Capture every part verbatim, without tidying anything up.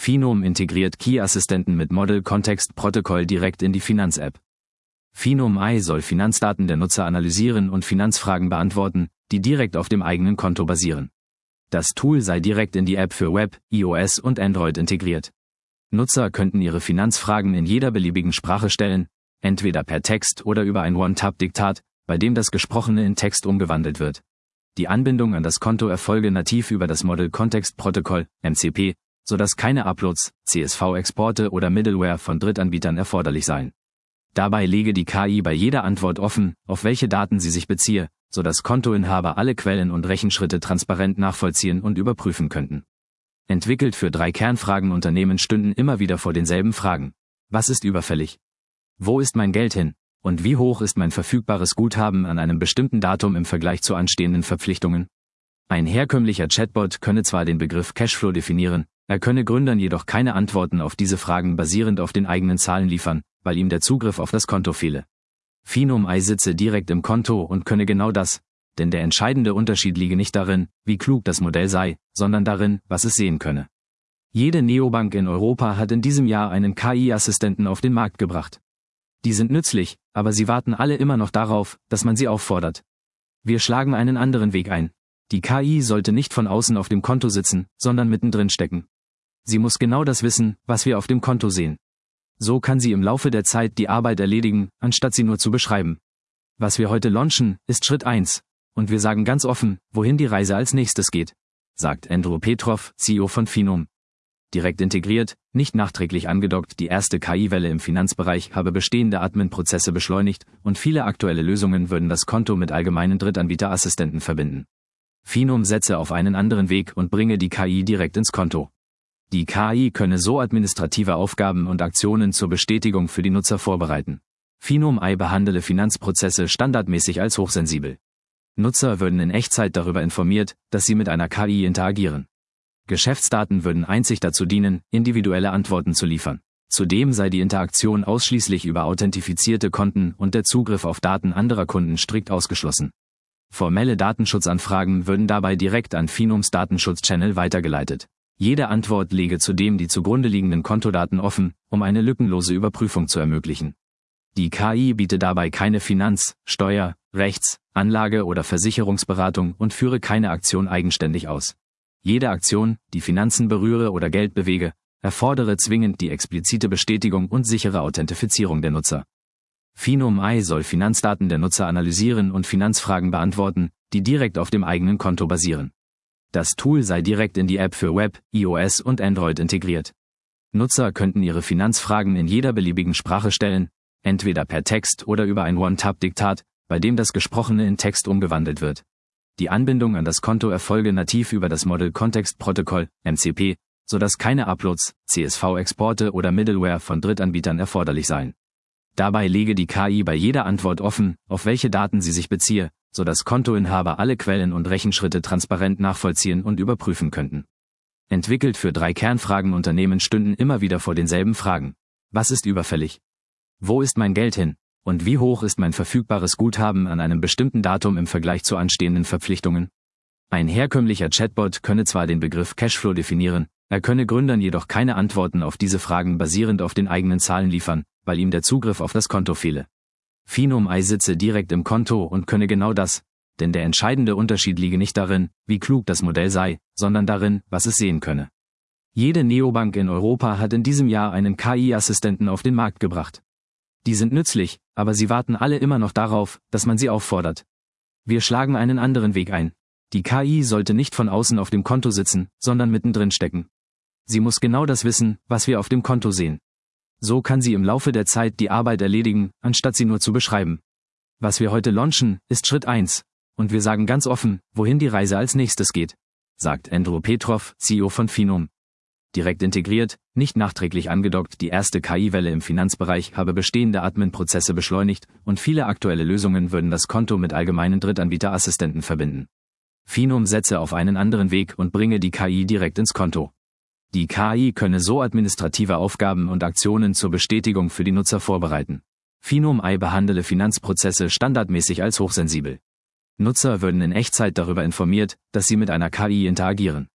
Phenom integriert Key-Assistenten mit Model Context Protocol direkt in die Finanz-App. Phenom Eye soll Finanzdaten der Nutzer analysieren und Finanzfragen beantworten, die direkt auf dem eigenen Konto basieren. Das Tool sei direkt in die App für Web, iOS und Android integriert. Nutzer könnten ihre Finanzfragen in jeder beliebigen Sprache stellen, entweder per Text oder über ein One-Tap-Diktat, bei dem das Gesprochene in Text umgewandelt wird. Die Anbindung an das Konto erfolge nativ über das Model Context Protocol, M C P, sodass keine Uploads, C S V-Exporte oder Middleware von Drittanbietern erforderlich seien. Dabei lege die K I bei jeder Antwort offen, auf welche Daten sie sich beziehe, sodass Kontoinhaber alle Quellen und Rechenschritte transparent nachvollziehen und überprüfen könnten. Entwickelt für drei Kernfragen. Unternehmen stünden immer wieder vor denselben Fragen. Was ist überfällig? Wo ist mein Geld hin? Und wie hoch ist mein verfügbares Guthaben an einem bestimmten Datum im Vergleich zu anstehenden Verpflichtungen? Ein herkömmlicher Chatbot könne zwar den Begriff Cashflow definieren, er könne Gründern jedoch keine Antworten auf diese Fragen basierend auf den eigenen Zahlen liefern, weil ihm der Zugriff auf das Konto fehle. Phenom Eye sitze direkt im Konto und könne genau das, denn der entscheidende Unterschied liege nicht darin, wie klug das Modell sei, sondern darin, was es sehen könne. Jede Neobank in Europa hat in diesem Jahr einen K I-Assistenten auf den Markt gebracht. Die sind nützlich, aber sie warten alle immer noch darauf, dass man sie auffordert. Wir schlagen einen anderen Weg ein. Die K I sollte nicht von außen auf dem Konto sitzen, sondern mittendrin stecken. Sie muss genau das wissen, was wir auf dem Konto sehen. So kann sie im Laufe der Zeit die Arbeit erledigen, anstatt sie nur zu beschreiben. Was wir heute launchen, ist Schritt eins, und wir sagen ganz offen, wohin die Reise als nächstes geht, sagt Andrew Petrov, C E O von Phenom. Direkt integriert, nicht nachträglich angedockt, die erste K I-Welle im Finanzbereich habe bestehende Admin-Prozesse beschleunigt und viele aktuelle Lösungen würden das Konto mit allgemeinen Drittanbieterassistenten verbinden. Phenom setze auf einen anderen Weg und bringe die K I direkt ins Konto. Die K I könne so administrative Aufgaben und Aktionen zur Bestätigung für die Nutzer vorbereiten. Phenom Eye behandele Finanzprozesse standardmäßig als hochsensibel. Nutzer würden in Echtzeit darüber informiert, dass sie mit einer K I interagieren. Geschäftsdaten würden einzig dazu dienen, individuelle Antworten zu liefern. Zudem sei die Interaktion ausschließlich über authentifizierte Konten und der Zugriff auf Daten anderer Kunden strikt ausgeschlossen. Formelle Datenschutzanfragen würden dabei direkt an Phenoms Datenschutz-Channel weitergeleitet. Jede Antwort lege zudem die zugrunde liegenden Kontodaten offen, um eine lückenlose Überprüfung zu ermöglichen. Die K I biete dabei keine Finanz-, Steuer-, Rechts-, Anlage- oder Versicherungsberatung und führe keine Aktion eigenständig aus. Jede Aktion, die Finanzen berühre oder Geld bewege, erfordere zwingend die explizite Bestätigung und sichere Authentifizierung der Nutzer. Phenom Eye soll Finanzdaten der Nutzer analysieren und Finanzfragen beantworten, die direkt auf dem eigenen Konto basieren. Das Tool sei direkt in die App für Web, iOS und Android integriert. Nutzer könnten ihre Finanzfragen in jeder beliebigen Sprache stellen, entweder per Text oder über ein One-Tap-Diktat, bei dem das Gesprochene in Text umgewandelt wird. Die Anbindung an das Konto erfolge nativ über das Model Context Protocol, M C P, sodass keine Uploads, C S V-Exporte oder Middleware von Drittanbietern erforderlich seien. Dabei lege die K I bei jeder Antwort offen, auf welche Daten sie sich beziehe, sodass Kontoinhaber alle Quellen und Rechenschritte transparent nachvollziehen und überprüfen könnten. Entwickelt für drei Kernfragen. Unternehmen stünden immer wieder vor denselben Fragen. Was ist überfällig? Wo ist mein Geld hin? Und wie hoch ist mein verfügbares Guthaben an einem bestimmten Datum im Vergleich zu anstehenden Verpflichtungen? Ein herkömmlicher Chatbot könne zwar den Begriff Cashflow definieren, er könne Gründern jedoch keine Antworten auf diese Fragen basierend auf den eigenen Zahlen liefern, weil ihm der Zugriff auf das Konto fehle. Phenom Eye sitze direkt im Konto und könne genau das, denn der entscheidende Unterschied liege nicht darin, wie klug das Modell sei, sondern darin, was es sehen könne. Jede Neobank in Europa hat in diesem Jahr einen K I-Assistenten auf den Markt gebracht. Die sind nützlich, aber sie warten alle immer noch darauf, dass man sie auffordert. Wir schlagen einen anderen Weg ein. Die K I sollte nicht von außen auf dem Konto sitzen, sondern mittendrin stecken. Sie muss genau das wissen, was wir auf dem Konto sehen. So kann sie im Laufe der Zeit die Arbeit erledigen, anstatt sie nur zu beschreiben. Was wir heute launchen, ist Schritt eins, und wir sagen ganz offen, wohin die Reise als nächstes geht, sagt Andrew Petrov, C E O von Phenom. Direkt integriert, nicht nachträglich angedockt, die erste K I-Welle im Finanzbereich habe bestehende Admin-Prozesse beschleunigt und viele aktuelle Lösungen würden das Konto mit allgemeinen Drittanbieterassistenten verbinden. Phenom setze auf einen anderen Weg und bringe die K I direkt ins Konto. Die K I könne so administrative Aufgaben und Aktionen zur Bestätigung für die Nutzer vorbereiten. Phenom Eye behandele Finanzprozesse standardmäßig als hochsensibel. Nutzer würden in Echtzeit darüber informiert, dass sie mit einer K I interagieren.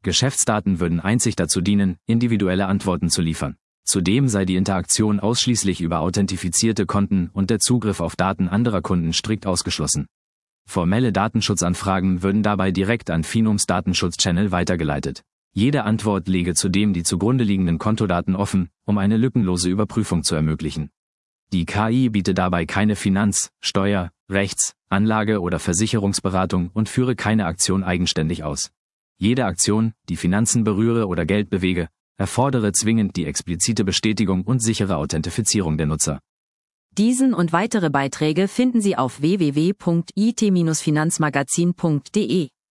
Geschäftsdaten würden einzig dazu dienen, individuelle Antworten zu liefern. Zudem sei die Interaktion ausschließlich über authentifizierte Konten und der Zugriff auf Daten anderer Kunden strikt ausgeschlossen. Formelle Datenschutzanfragen würden dabei direkt an Finums Datenschutz-Channel weitergeleitet. Jede Antwort lege zudem die zugrunde liegenden Kontodaten offen, um eine lückenlose Überprüfung zu ermöglichen. Die K I biete dabei keine Finanz-, Steuer-, Rechts-, Anlage- oder Versicherungsberatung und führe keine Aktion eigenständig aus. Jede Aktion, die Finanzen berühre oder Geld bewege, erfordere zwingend die explizite Bestätigung und sichere Authentifizierung der Nutzer. Diesen und weitere Beiträge finden Sie auf w w w punkt i t Bindestrich finanzmagazin punkt de.